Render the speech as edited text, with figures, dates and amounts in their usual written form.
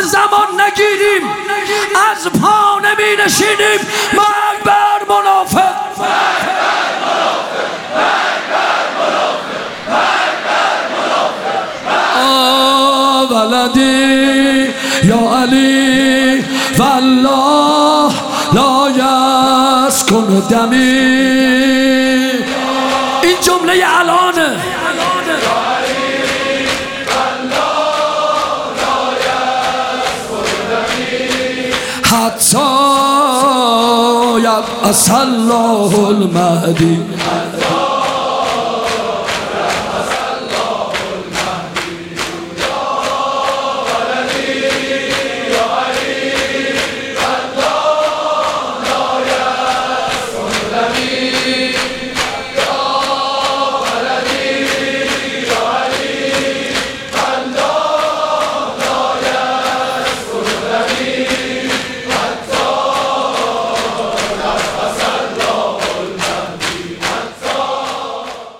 زمان نگیریم، از پا نمی نشینیم. مرگ بر منافق، ولدی یا علی والله لا یسکن دمی. این جمله الانه. حتی یبعث الله المهدی.